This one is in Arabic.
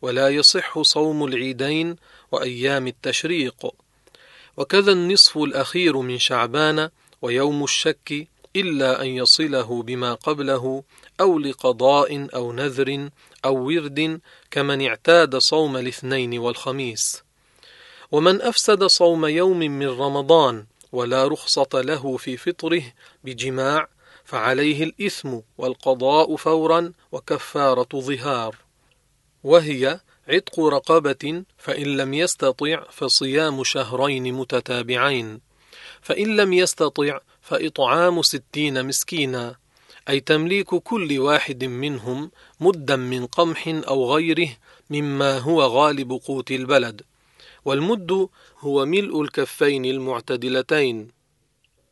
ولا يصح صوم العيدين وأيام التشريق، وكذا النصف الأخير من شعبان ويوم الشك، إلا أن يصله بما قبله أو لقضاء أو نذر أو ورد، كمن اعتاد صوم الاثنين والخميس. ومن أفسد صوم يوم من رمضان ولا رخصة له في فطره بجماع فعليه الإثم والقضاء فورا وكفارة ظهار، وهي عتق رقبة، فإن لم يستطع فصيام شهرين متتابعين، فإن لم يستطع فإطعام 60 مسكينا، أي تمليك كل واحد منهم مدا من قمح أو غيره مما هو غالب قوت البلد، والمد هو ملء الكفين المعتدلتين.